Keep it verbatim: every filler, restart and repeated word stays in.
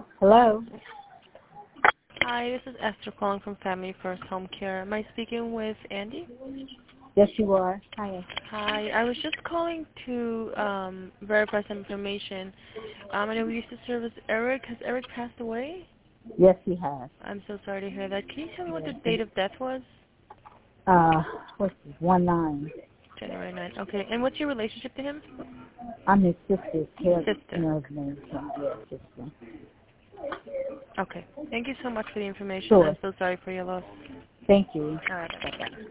Hello? Hi, this is Esther calling from Family First Home Care. Am I speaking with Andy? Yes, you are. Hi. Hi, I was just calling to um, verify some information. Um, I know we used to service Eric. Has Eric passed away? Yes, he has. I'm so sorry to hear that. Can you tell me what Yes. the date of death was? Uh, what's this? One nine. January ninth. Okay, and what's your relationship to him? I'm his sister's care, you Sister. know, his name. Yes, sister. Okay. Thank you so much for the information. Sure. I'm so sorry for your loss. Thank you. All right, bye-bye.